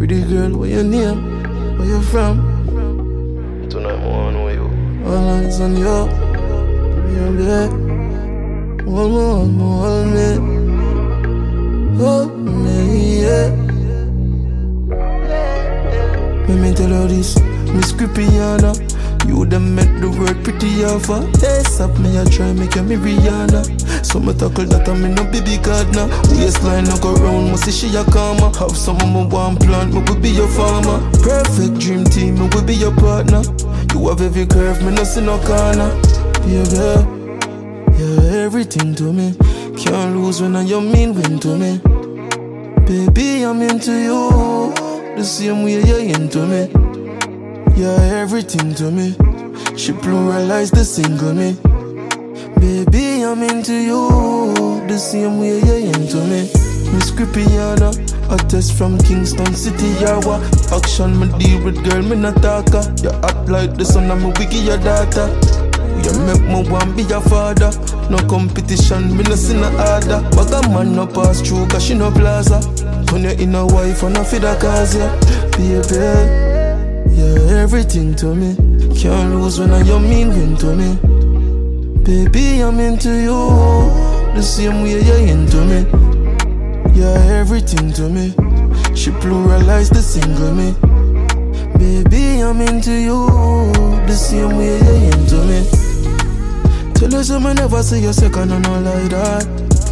Pretty girl, where your name? Where you from? Tonight I wanna know you. All eyes on you. You're there. Hold me. Hold me, yeah. Let me tell you this, Miss Cripiana. You done make the word pretty alpha. Yes, up me, I try make you me Rihanna. So me tackle that I me no baby gardener. Waistline no go round, must see she a karma. Have some of my one plant, me will be your farmer. Perfect dream team, me will be your partner. You have every curve, me no see no corner. Baby, you're everything to me. Can't lose when I you mean win to me. Baby, I'm into you the same way you're into me. You're everything to me. She pluralized the single me. Baby, I'm into you the same way you're into me. Miss Cripiana, a test from Kingston City, Yawa. Action, me deal with girl, me not talker. You act like the son of me wiki, your daughter. You make me want be your father. No competition, me no see no order. But a man no pass through, cause she no plaza. When you're in a wife and a feed a cause, yeah. Baby, you're everything to me. Can't lose when I you mean win to me. Baby, I'm into you the same way you're into me. You're everything to me. She pluralized the single me. Baby, I'm into you the same way you're into me. Tell her so me never see you second and all like that.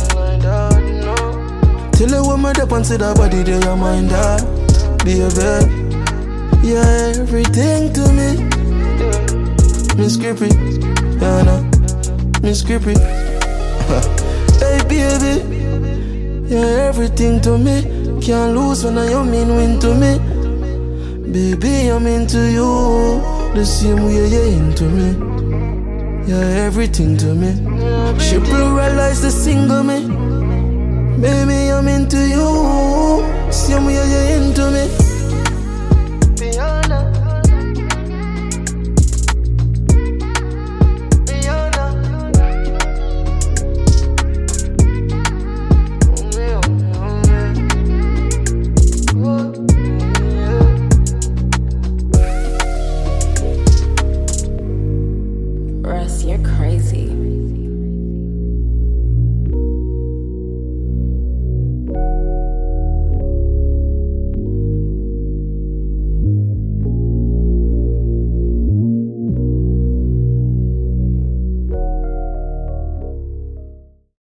Tell her when me dip and see that body there, you mind that. Baby, you're everything to me. Miss Crippy, yeah, no. Miss Crippy. Hey baby, you're everything to me. Can't lose when I you mean win to me. Baby, I'm into you the same way you're into me. You're everything to me. She pluralized the single me. Baby, I'm into you same way you're into me.